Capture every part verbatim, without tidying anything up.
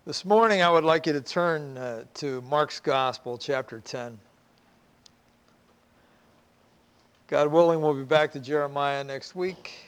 This morning I would like you to turn uh, to Mark's Gospel, chapter ten. God willing, we'll be back to Jeremiah next week.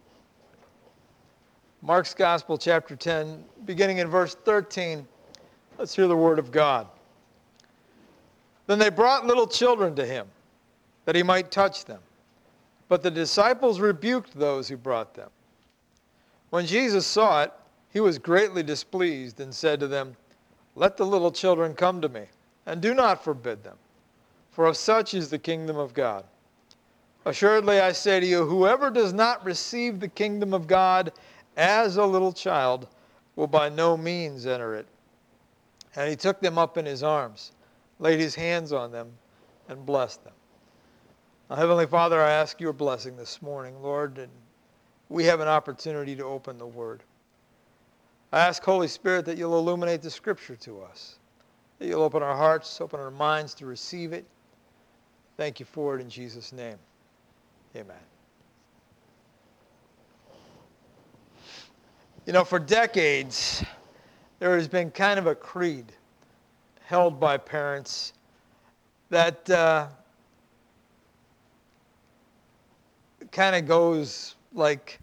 Mark's Gospel, chapter ten, beginning in verse thirteen. Let's hear the word of God. Then they brought little children to him, that he might touch them. But the disciples rebuked those who brought them. When Jesus saw it, he was greatly displeased and said to them, "Let the little children come to me, and do not forbid them, for of such is the kingdom of God. Assuredly I say to you, whoever does not receive the kingdom of God as a little child will by no means enter it." And he took them up in his arms, laid his hands on them, and blessed them. Now, Heavenly Father, I ask your blessing this morning, Lord, and we have an opportunity to open the Word. I ask, Holy Spirit, that you'll illuminate the Scripture to us, that you'll open our hearts, open our minds to receive it. Thank you for it in Jesus' name. Amen. You know, for decades, there has been kind of a creed held by parents that uh, kind of goes like,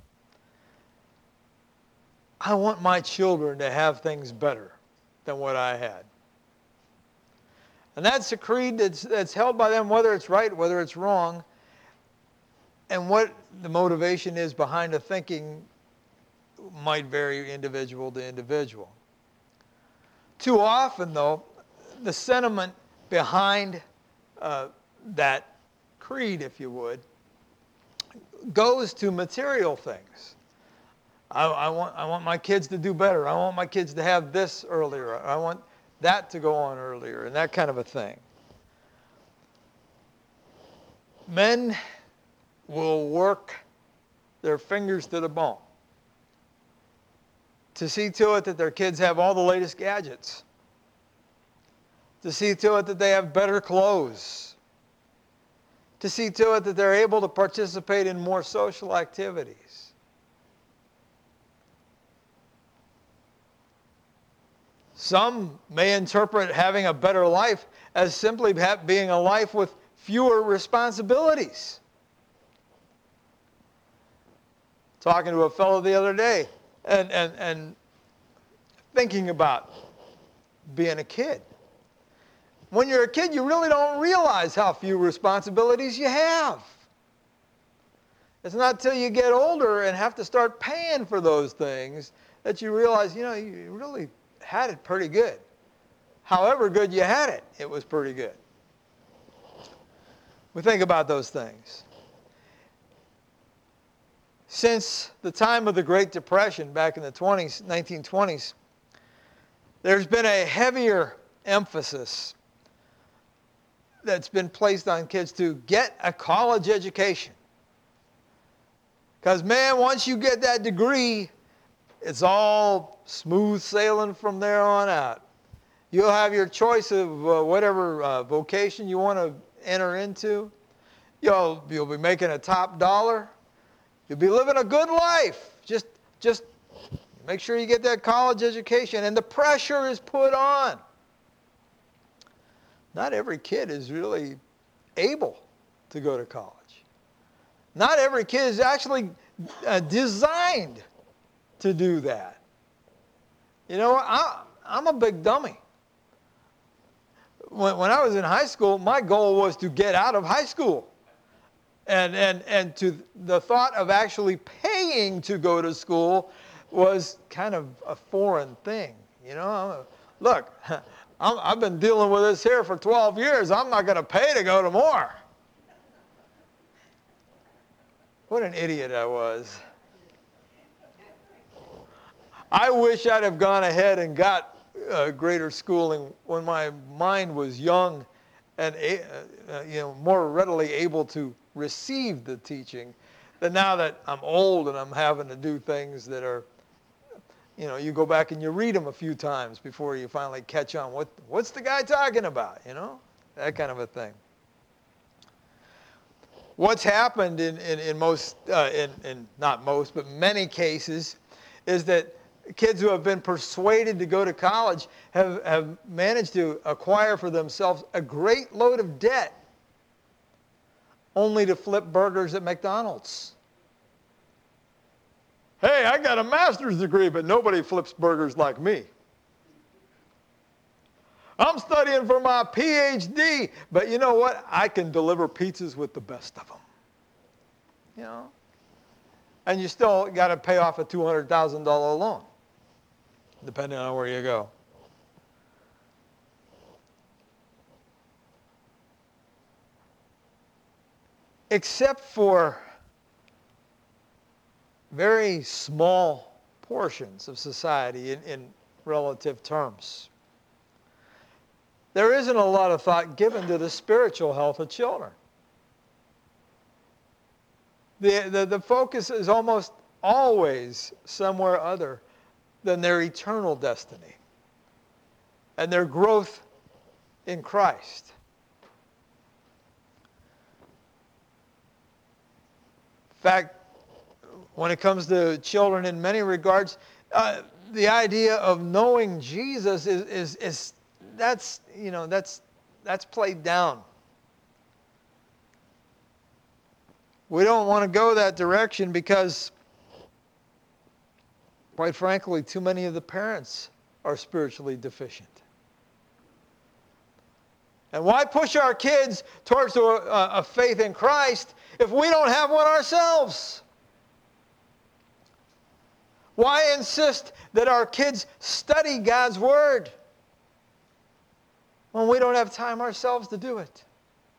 I want my children to have things better than what I had. And that's a creed that's, that's held by them, whether it's right, whether it's wrong, and what the motivation is behind the thinking might vary individual to individual. Too often, though, the sentiment behind uh, that creed, if you would, goes to material things. I, I want I want my kids to do better. I want my kids to have this earlier. I want that to go on earlier, and that kind of a thing. Men will work their fingers to the bone to see to it that their kids have all the latest gadgets, to see to it that they have better clothes, to see to it that they're able to participate in more social activities. Some may interpret having a better life as simply being a life with fewer responsibilities. Talking to a fellow the other day and, and, and thinking about being a kid. When you're a kid, you really don't realize how few responsibilities you have. It's not until you get older and have to start paying for those things that you realize, you know, you really had it pretty good. However good you had it, it was pretty good. We think about those things. Since the time of the Great Depression back in the twenties, nineteen twenties, there's been a heavier emphasis that's been placed on kids to get a college education. Because, man, once you get that degree, it's all smooth sailing from there on out. You'll have your choice of uh, whatever uh, vocation you want to enter into. You'll, you'll be making a top dollar. You'll be living a good life. Just, just make sure you get that college education. And the pressure is put on. Not every kid is really able to go to college. Not every kid is actually uh, designed to do that. You know, I, I'm a big dummy. When, when I was in high school, my goal was to get out of high school. And, and, and to the thought of actually paying to go to school was kind of a foreign thing. You know, I'm, look, I'm, I've been dealing with this here for twelve years. I'm not going to pay to go to more. What an idiot I was. I wish I'd have gone ahead and got uh, greater schooling when my mind was young and uh, you know, more readily able to receive the teaching than now that I'm old and I'm having to do things that are, you know, you go back and you read them a few times before you finally catch on. What, what's the guy talking about, you know? That kind of a thing. What's happened in, in, in most, uh, in, in not most, but many cases is that kids who have been persuaded to go to college have, have managed to acquire for themselves a great load of debt only to flip burgers at McDonald's. Hey, I got a master's degree, but nobody flips burgers like me. I'm studying for my P H D, but you know what? I can deliver pizzas with the best of them. You know? And you still got to pay off a two hundred thousand dollars loan, depending on where you go. Except for very small portions of society in, in relative terms, there isn't a lot of thought given to the spiritual health of children. The, the, the focus is almost always somewhere other than their eternal destiny and their growth in Christ. In fact, when it comes to children in many regards, uh, the idea of knowing Jesus is, is, is that's, you know, that's, that's played down. We don't want to go that direction because, quite frankly, too many of the parents are spiritually deficient. And why push our kids towards a, a faith in Christ if we don't have one ourselves? Why insist that our kids study God's Word when we don't have time ourselves to do it?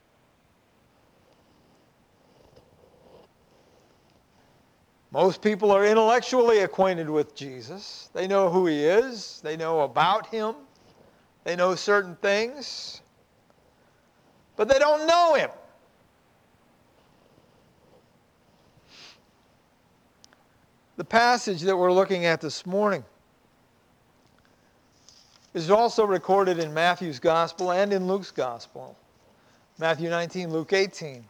Most people are intellectually acquainted with Jesus. They know who He is. They know about Him. They know certain things. But they don't know Him. The passage that we're looking at this morning is also recorded in Matthew's Gospel and in Luke's Gospel. Matthew nineteen, Luke eighteen.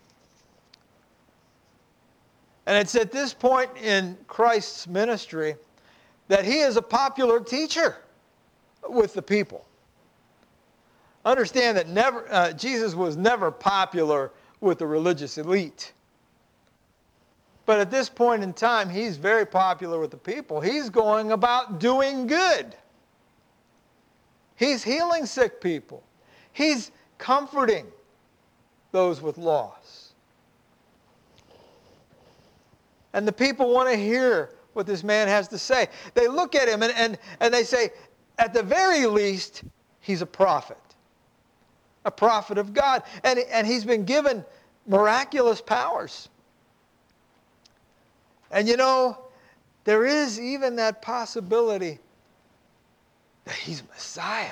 And it's at this point in Christ's ministry that He is a popular teacher with the people. Understand that never, uh, Jesus was never popular with the religious elite. But at this point in time, He's very popular with the people. He's going about doing good. He's healing sick people. He's comforting those with loss. And the people want to hear what this man has to say. They look at him and, and, and they say, at the very least, he's a prophet. A prophet of God. And, and he's been given miraculous powers. And you know, there is even that possibility that he's Messiah.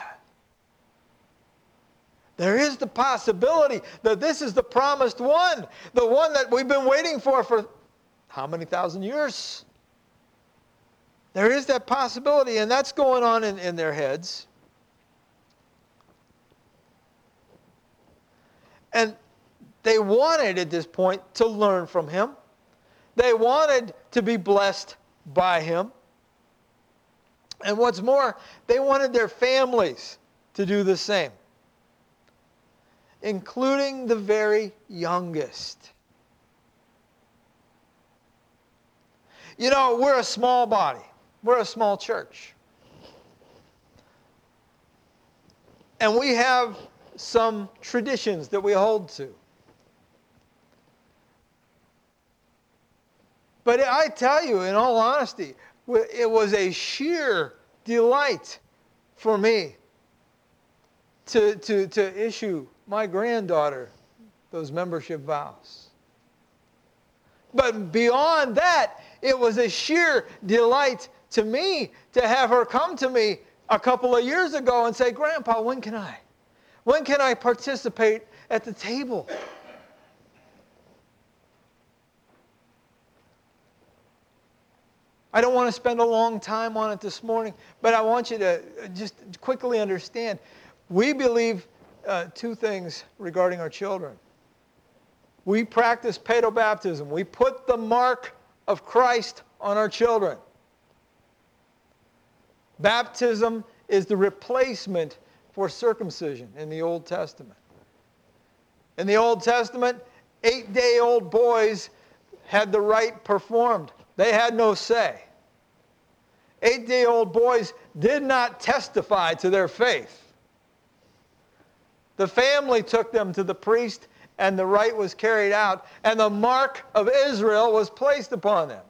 There is the possibility that this is the promised one. The one that we've been waiting for for how many thousand years? There is that possibility, and that's going on in, in their heads. And they wanted at this point to learn from him. They wanted to be blessed by him. And what's more, they wanted their families to do the same, including the very youngest. You know, we're a small body. We're a small church. And we have some traditions that we hold to. But I tell you, in all honesty, it was a sheer delight for me to, to, to issue my granddaughter those membership vows. But beyond that, it was a sheer delight to me to have her come to me a couple of years ago and say, Grandpa, when can I? When can I participate at the table? I don't want to spend a long time on it this morning, but I want you to just quickly understand. We believe uh, two things regarding our children. We practice pedobaptism. We put the mark of Christ on our children. Baptism is the replacement for circumcision in the Old Testament. In the Old Testament, eight-day-old boys had the rite performed. They had no say. Eight-day-old boys did not testify to their faith. The family took them to the priest, and the rite was carried out, and the mark of Israel was placed upon them.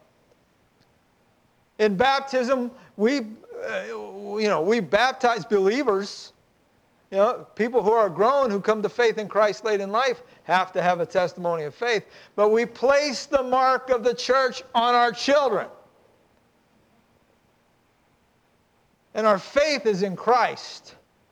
In baptism, we, uh, you know, we baptize believers. You know, people who are grown, who come to faith in Christ late in life, have to have a testimony of faith. But we place the mark of the church on our children. And our faith is in Christ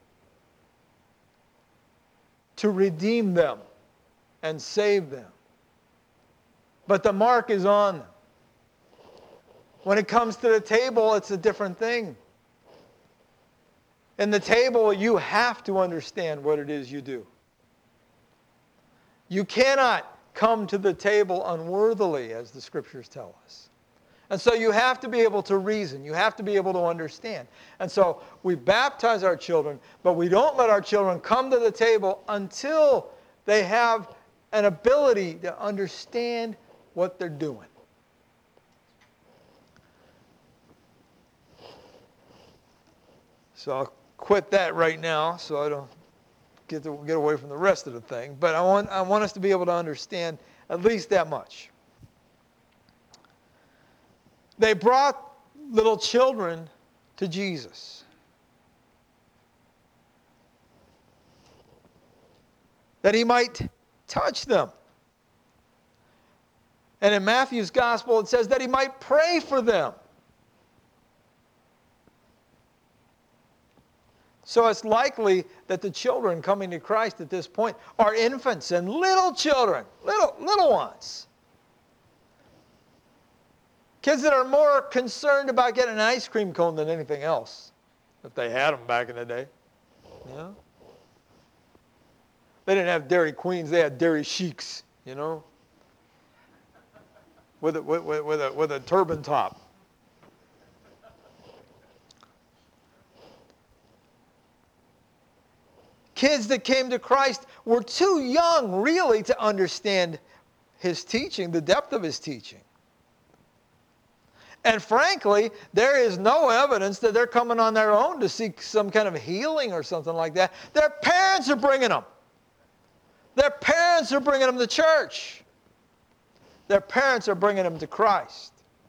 to redeem them and save them. But the mark is on them. When it comes to the table, it's a different thing. In the table, you have to understand what it is you do. You cannot come to the table unworthily, as the Scriptures tell us. And so you have to be able to reason. You have to be able to understand. And so we baptize our children, but we don't let our children come to the table until they have an ability to understand what they're doing. So I'll quit that right now so I don't get to get away from the rest of the thing. But I want, I want us to be able to understand at least that much. They brought little children to Jesus. That he might touch them. And in Matthew's gospel it says that he might pray for them. So it's likely that the children coming to Christ at this point are infants and little children, little, little ones. Kids that are more concerned about getting an ice cream cone than anything else, if they had them back in the day. You know? They didn't have Dairy Queens, they had Dairy Sheiks, you know, with a, with, with, a, with a turban top. Kids that came to Christ were too young, really, to understand his teaching, the depth of his teaching. And frankly, there is no evidence that they're coming on their own to seek some kind of healing or something like that. Their parents are bringing them. Their parents are bringing them to church. Their parents are bringing them to Christ.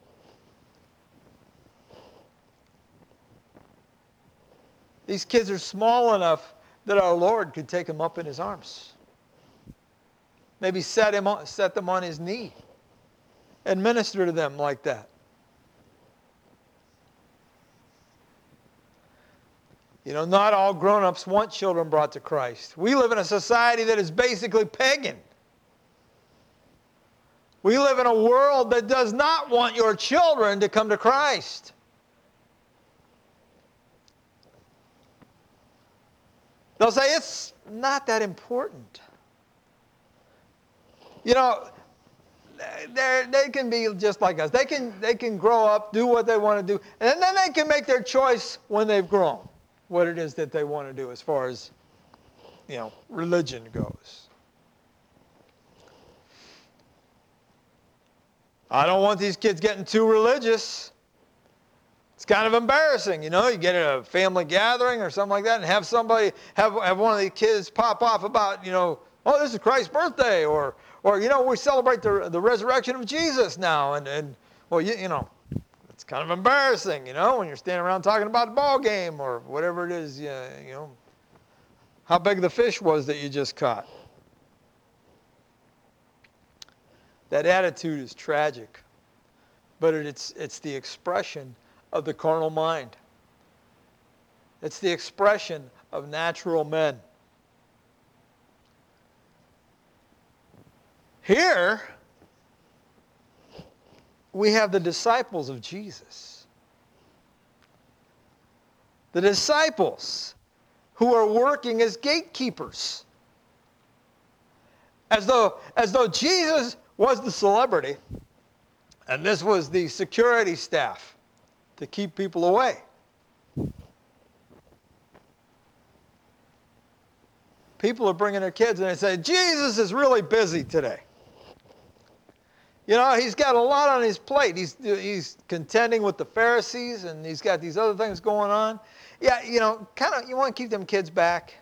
These kids are small enough that our Lord could take them up in his arms. Maybe set, him on, set them on his knee and minister to them like that. You know, not all grown-ups want children brought to Christ. We live in a society that is basically pagan. We live in a world that does not want your children to come to Christ. They'll say, it's not that important. You know, they can be just like us. They can, they can grow up, do what they want to do, and then they can make their choice when they've grown, what it is that they want to do as far as, you know, religion goes. I don't want these kids getting too religious. It's kind of embarrassing, you know. You get at a family gathering or something like that and have somebody, have, have one of the kids pop off about, you know, oh, this is Christ's birthday, or, or you know, we celebrate the, the resurrection of Jesus now. And, and well, you, you know, it's kind of embarrassing, you know, when you're standing around talking about the ball game or whatever it is, you, you know, how big the fish was that you just caught. That attitude is tragic, but it's, it's the expression of the carnal mind. It's the expression of natural men. Here, we have the disciples of Jesus. The disciples who are working as gatekeepers. As though, as though Jesus was the celebrity, and this was the security staff to keep people away. people are bringing their kids and they say, Jesus is really busy today. You know, he's got a lot on his plate. He's, he's contending with the Pharisees, and he's got these other things going on. Yeah, you know, kind of, you want to keep them kids back.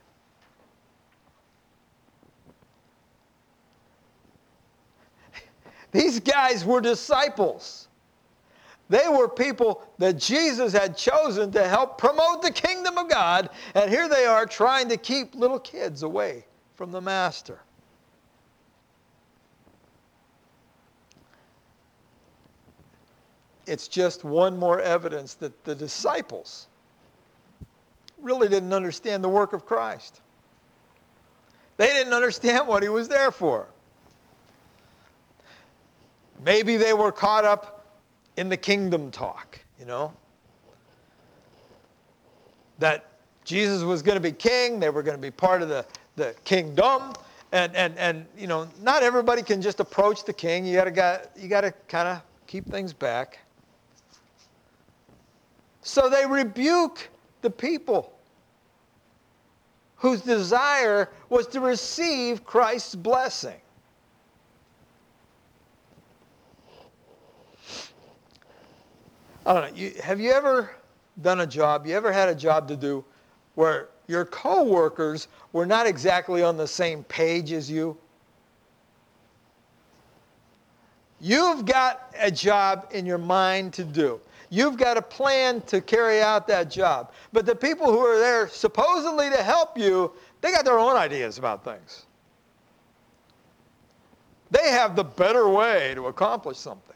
These guys were disciples. They were people that Jesus had chosen to help promote the kingdom of God, and here they are trying to keep little kids away from the Master. It's just one more evidence that the disciples really didn't understand the work of Christ. They didn't understand what he was there for. Maybe they were caught up in the kingdom talk, you know. That Jesus was going to be king, they were going to be part of the, the kingdom, and, and, and you know, not everybody can just approach the king. You gotta, you gotta kind of keep things back. So they rebuke the people whose desire was to receive Christ's blessing. I don't know, you, have you ever done a job, you ever had a job to do where your co-workers were not exactly on the same page as you? You've got a job in your mind to do. You've got a plan to carry out that job. But the people who are there supposedly to help you, they got their own ideas about things. They have the better way to accomplish something.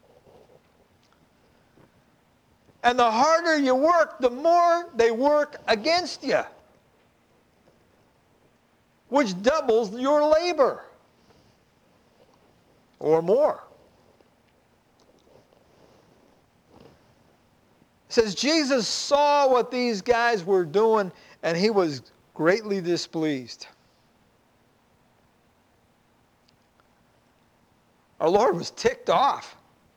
And the harder you work, the more they work against you, which doubles your labor or more. It says Jesus saw what these guys were doing, and he was greatly displeased. Our Lord was ticked off.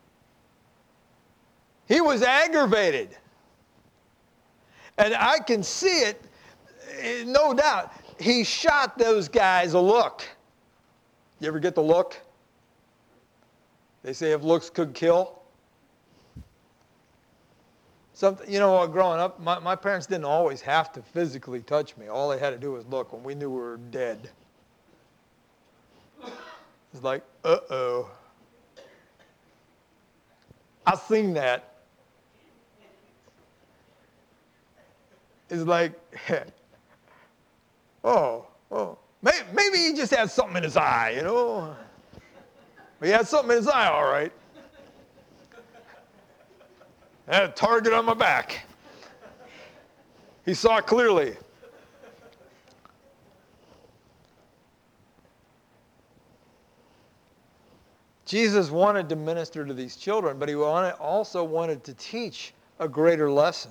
He was aggravated. And I can see it, no doubt. He shot those guys a look. You ever get the look? They say if looks could kill. Something, you know, growing up, my, my parents didn't always have to physically touch me. All they had to do was look when we knew we were dead. It's like, uh-oh. I seen that. It's like, oh, oh. Maybe, maybe he just had something in his eye, you know. He had something in his eye, all right. I had a target on my back. He saw it clearly. Jesus wanted to minister to these children, but he wanted, also wanted to teach a greater lesson.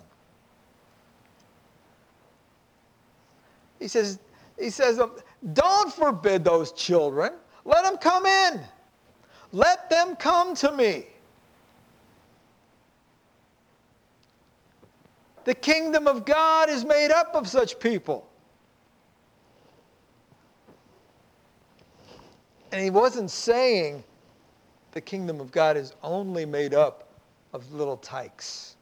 He says, he says, don't forbid those children. Let them come in. Let them come to me. The kingdom of God is made up of such people. And he wasn't saying the kingdom of God is only made up of little tykes.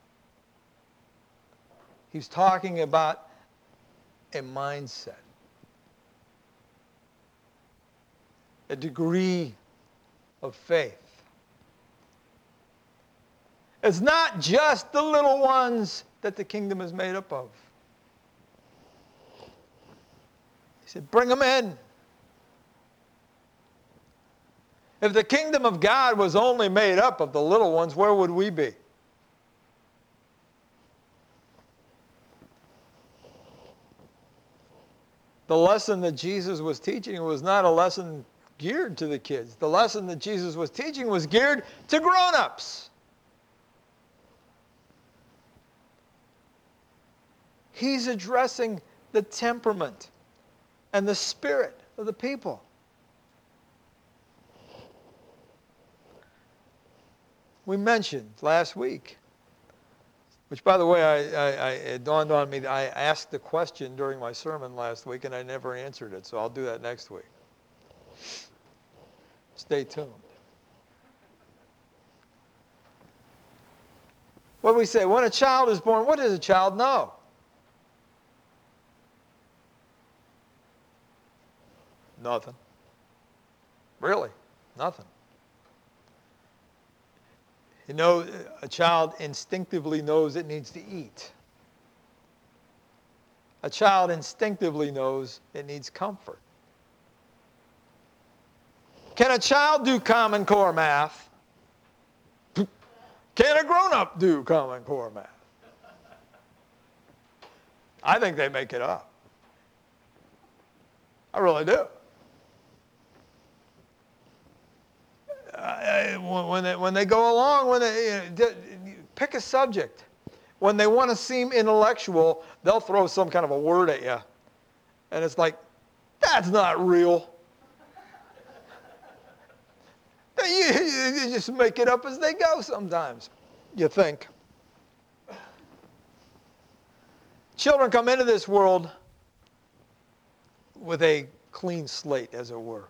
He's talking about a mindset, a degree of faith. It's not just the little ones that the kingdom is made up of. He said, bring them in. If the kingdom of God was only made up of the little ones, where would we be? The lesson that Jesus was teaching was not a lesson geared to the kids. The lesson that Jesus was teaching was geared to grown-ups. He's addressing the temperament and the spirit of the people. We mentioned last week, Which, by the way, I, I, I, it dawned on me that I asked the question during my sermon last week, and I never answered it, so I'll do that next week. Stay tuned. What do we say? When a child is born, what does a child know? Nothing. Really, nothing. You know, a child instinctively knows it needs to eat. A child instinctively knows it needs comfort. Can a child do Common Core math? Can a grown-up do Common Core math? I think they make it up. I really do. Uh, when, they, when they go along, when they you know, pick a subject. When they want to seem intellectual, they'll throw some kind of a word at you. And it's like, that's not real. You, you, you just make it up as they go sometimes, you think. Children come into this world with a clean slate, as it were.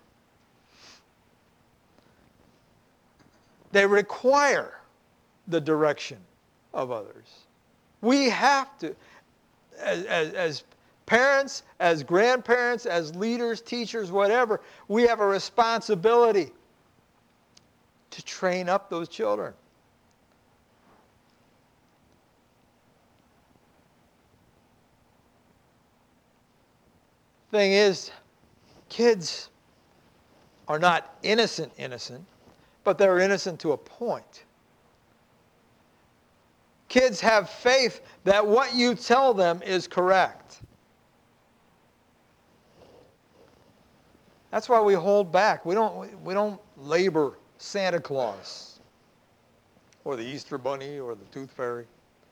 They require the direction of others. We have to, as, as, as parents, as grandparents, as leaders, teachers, whatever, we have a responsibility to train up those children. Thing is, kids are not innocent, innocent, but they're innocent to a point. Kids have faith that what you tell them is correct. That's why we hold back. We don't, we don't labor Santa Claus or the Easter Bunny or the Tooth Fairy.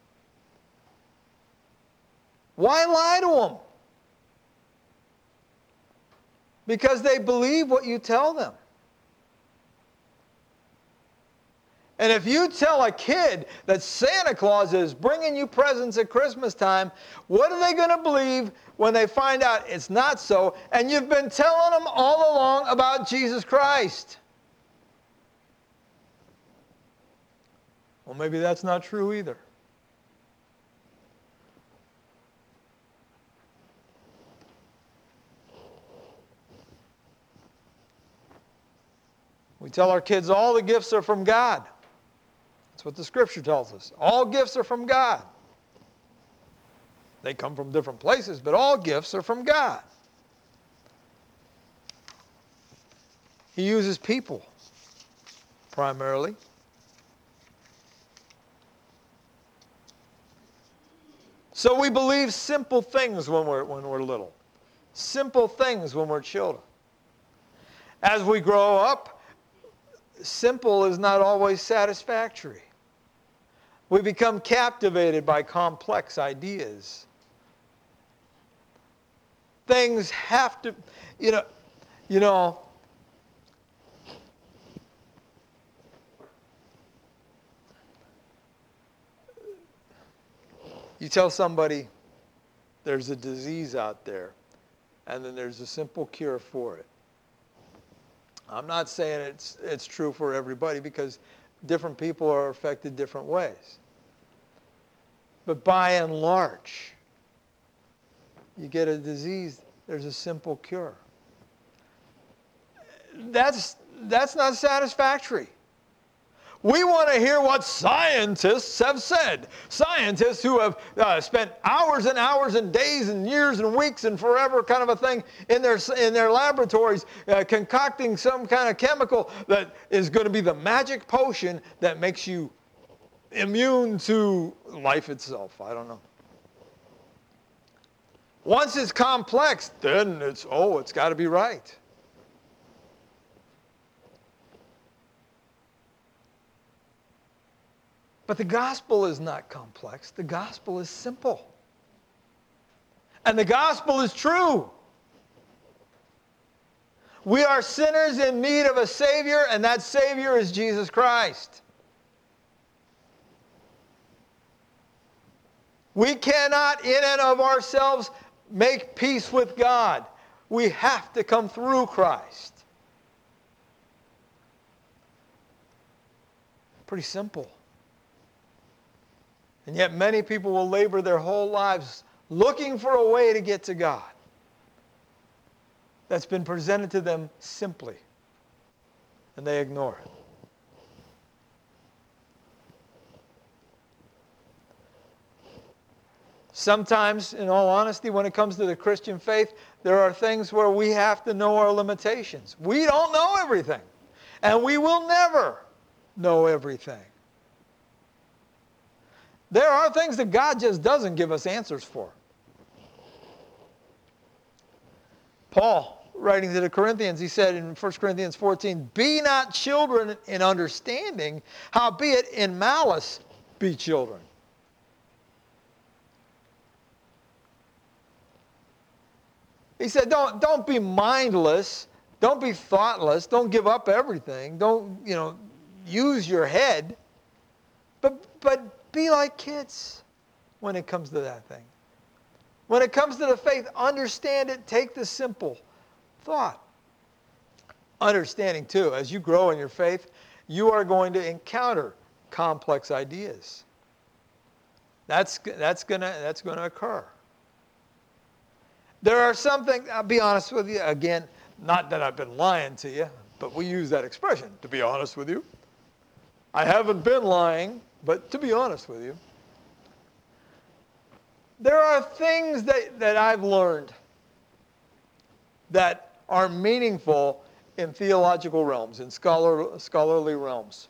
Why lie to them? Because they believe what you tell them. And if you tell a kid that Santa Claus is bringing you presents at Christmas time, what are they going to believe when they find out it's not so, and you've been telling them all along about Jesus Christ? Well, maybe that's not true either. We tell our kids all the gifts are from God. That's what the Scripture tells us. All gifts are from God. They come from different places, but all gifts are from God. He uses people primarily. So we believe simple things when we're, when we're little. Simple things when we're children. As we grow up, simple is not always satisfactory. We become captivated by complex ideas. Things have to, you know, you know, you tell somebody there's a disease out there, and then there's a simple cure for it. I'm not saying it's, it's true for everybody, because different people are affected different ways. But by and large, you get a disease, there's a simple cure. That's, that's not satisfactory. We want to hear what scientists have said. Scientists who have uh, spent hours and hours and days and years and weeks and forever kind of a thing in their, in their laboratories uh, concocting some kind of chemical that is going to be the magic potion that makes you immune to life itself. I don't know. Once it's complex, then it's, oh, it's got to be right. But the gospel is not complex. The gospel is simple. And the gospel is true. We are sinners in need of a Savior, and that Savior is Jesus Christ. We cannot in and of ourselves make peace with God. We have to come through Christ. Pretty simple. And yet many people will labor their whole lives looking for a way to get to God that's been presented to them simply, and they ignore it. Sometimes, in all honesty, when it comes to the Christian faith, there are things where we have to know our limitations. We don't know everything, and we will never know everything. There are things that God just doesn't give us answers for. Paul, writing to the Corinthians, he said in First Corinthians fourteen, "Be not children in understanding, howbeit in malice be children." He said, don't, don't be mindless. Don't be thoughtless. Don't give up everything. Don't, you know, use your head. But, but be like kids when it comes to that thing. When it comes to the faith, understand it. Take the simple thought. Understanding, too, as you grow in your faith, you are going to encounter complex ideas. That's, that's going to that's going to occur. There are some things, I'll be honest with you, again, not that I've been lying to you, but we use that expression, to be honest with you. I haven't been lying, but to be honest with you. There are things that, that I've learned that are meaningful in theological realms, in scholar, scholarly realms.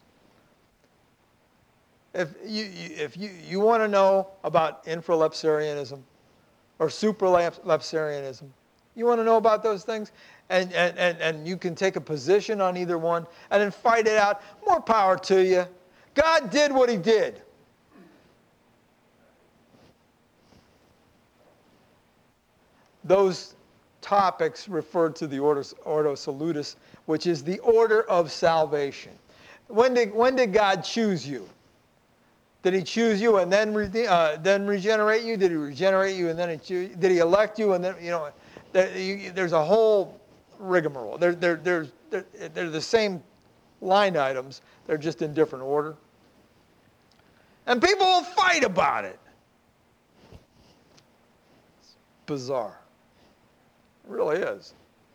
If you, you, if you, you want to know about infralapsarianism or supralapsarianism, you want to know about those things, and, and, and, and you can take a position on either one and then fight it out, more power to you. God did what he did. Those topics referred to the Ordo, Ordo Salutis, which is the order of salvation. When did, when did God choose you? Did he choose you and then, re, uh, then regenerate you? Did he regenerate you and then he choose, did he elect you and then, you know, there, you, there's a whole rigmarole. They're, they're, they're, they're, they're the same line items. They're just in different order. And people will fight about it. It's bizarre. It really is.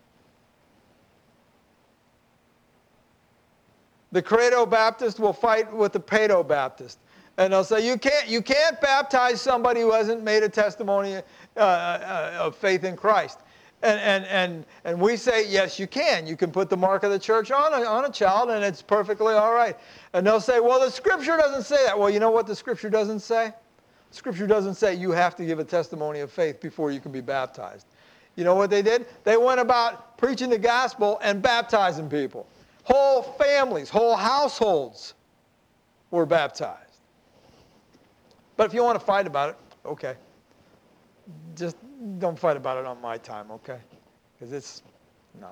The Credo Baptist will fight with the Paedo Baptist. And they'll say, you can't, you can't baptize somebody who hasn't made a testimony uh, uh, of faith in Christ. And, and, and, and we say, yes, you can. You can put the mark of the church on a, on a child, and it's perfectly all right. And they'll say, well, the Scripture doesn't say that. Well, you know what the Scripture doesn't say? Scripture doesn't say you have to give a testimony of faith before you can be baptized. You know what they did? They went about preaching the gospel and baptizing people. Whole families, whole households were baptized. But if you want to fight about it, okay. Just don't fight about it on my time, okay? Because it's, no.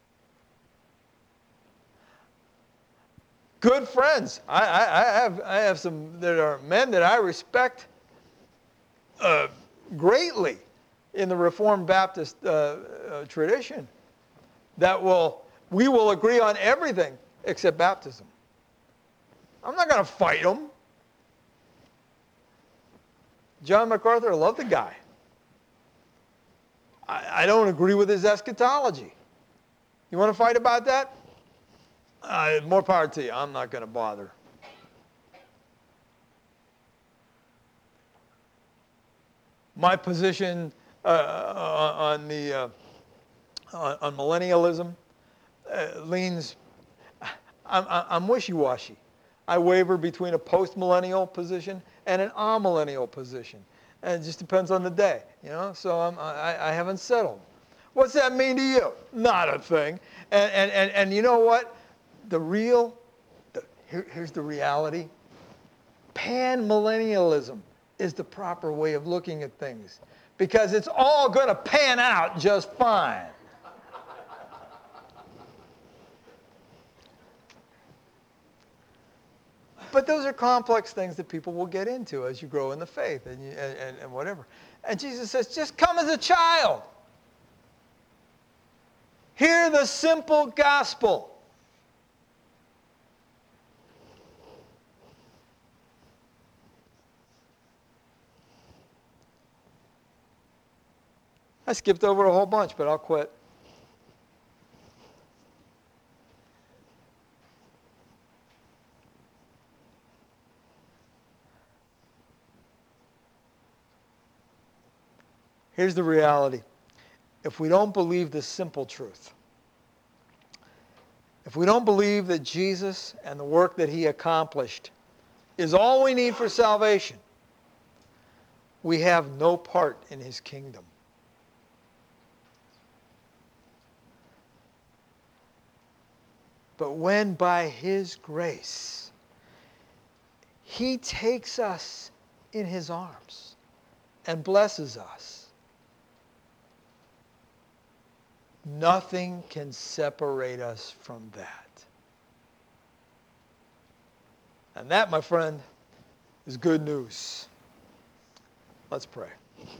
Good friends. I, I, I, have, I have some, there are men that I respect uh, greatly in the Reformed Baptist uh, uh, tradition that will, we will agree on everything except baptism. I'm not going to fight them. John MacArthur, I love the guy. I, I don't agree with his eschatology. You want to fight about that? Uh, more power to you. I'm not going to bother. My position uh, on the uh, on, on millennialism uh, leans. I'm, I'm wishy-washy. I waver between a post-millennial position and an amillennial position. And it just depends on the day, you know? So I'm, I, I haven't settled. What's that mean to you? Not a thing. And, and, and, and you know what? The real, the, here, here's the reality. Pan-millennialism is the proper way of looking at things because it's all going to pan out just fine. But those are complex things that people will get into as you grow in the faith and, you, and, and, and whatever. And Jesus says, just come as a child. Hear the simple gospel. I skipped over a whole bunch, but I'll quit. Here's the reality. If we don't believe this simple truth, if we don't believe that Jesus and the work that he accomplished is all we need for salvation, we have no part in his kingdom. But when by his grace, he takes us in his arms and blesses us, nothing can separate us from that. And that, my friend, is good news. Let's pray.